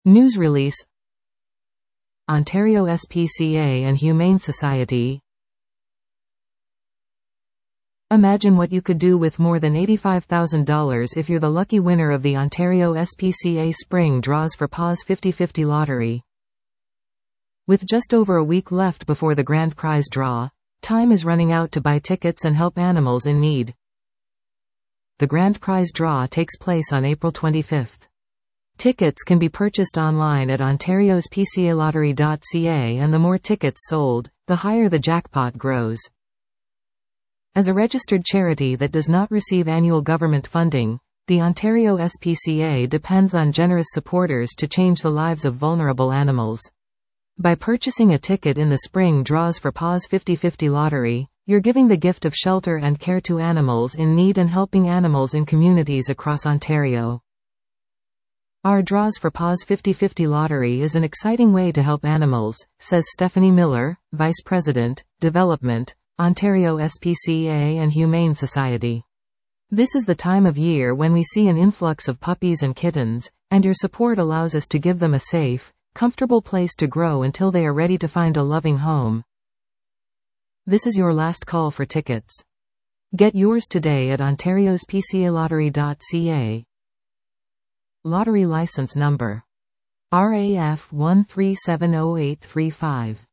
News release. Ontario SPCA and Humane Society. Imagine what you could do with more than $85,000 if you're the lucky winner of the Ontario SPCA Spring Draws for Paws 50/50 lottery. With just over a week left before the grand prize draw, time is running out to buy tickets and help animals in need. The grand prize draw takes place on April 25th. Tickets can be purchased online at ontariospcalottery.ca, and the more tickets sold, the higher the jackpot grows. As a registered charity that does not receive annual government funding, the Ontario SPCA depends on generous supporters to change the lives of vulnerable animals. By purchasing a ticket in the Spring Draws for Paws 50/50 lottery, you're giving the gift of shelter and care to animals in need and helping animals in communities across Ontario. Our Draws for Paws 50/50 lottery is an exciting way to help animals, says Stephanie Miller, Vice President, Development, Ontario SPCA and Humane Society. This is the time of year when we see an influx of puppies and kittens, and your support allows us to give them a safe, comfortable place to grow until they are ready to find a loving home. This is your last call for tickets. Get yours today at ontariospcalottery.ca. Lottery license number RAF 1370835.